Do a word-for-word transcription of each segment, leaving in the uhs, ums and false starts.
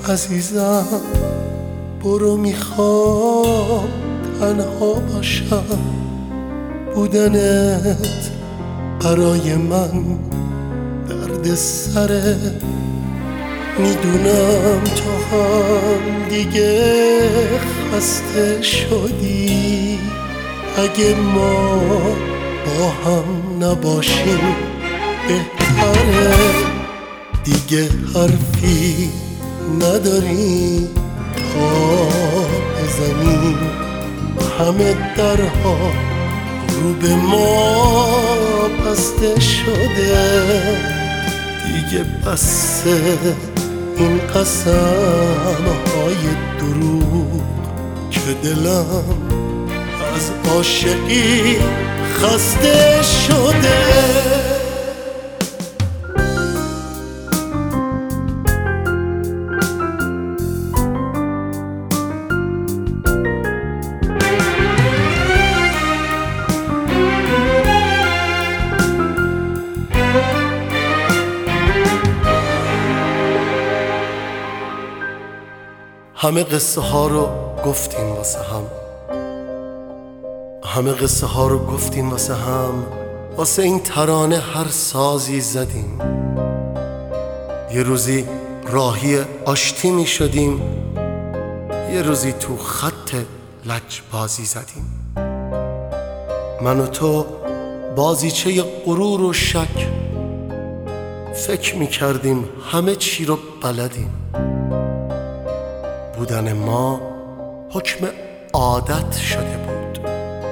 عزیزم برو، میخوام تنها باشم. بودنت برای من درد سره. میدونم تو هم دیگه خسته شدی. اگه ما با هم نباشیم بهتره. دیگه حرفی نداری تا بزنیم. همه درها رو به ما بسته شده. دیگه بسه این قسم های دروغ که دلم از عاشقی خسته شده. همه قصه ها رو گفتیم واسه هم. همه قصه ها رو گفتیم واسه هم. واسه این ترانه هر سازی زدیم. یه روزی راهی آشتی می شدیم، یه روزی تو خط لجبازی زدیم. من و تو بازیچه غرور و شک، فکر می کردیم همه چی رو بلدیم. بودن ما حکم عادت شده بود.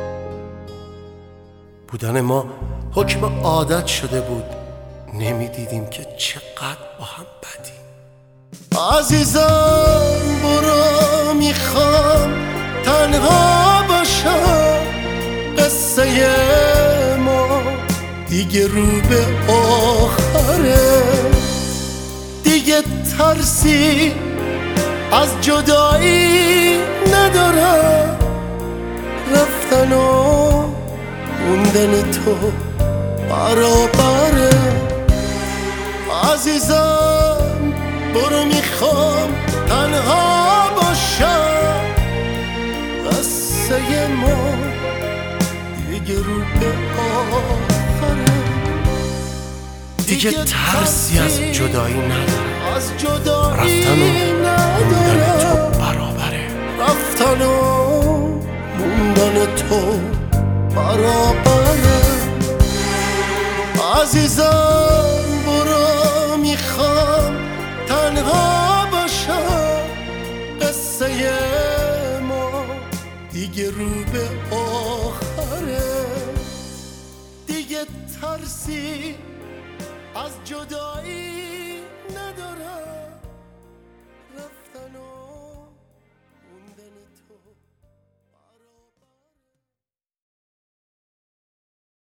بودن ما حکم عادت شده بود. نمیدیدیم که چقدر با هم بدیم. عزیزم برو، میخوام تنها باشم. قصه ما دیگه رو به آخره. دیگه ترسی از جدایی ندارم. رفتن و موندن تو برابره. عزیزم برو، میخوام تنها باشم. قصه ما دیگه رو به آخره. دیگه ترسی از جدایی ندارم. از جدایی رفتن و موندن تو برابره. رفتن و موندن تو برابره. عزیزم برو، میخوام تنها باشم. قصه ما دیگه رو به آخره. دیگه ترسی از جدایی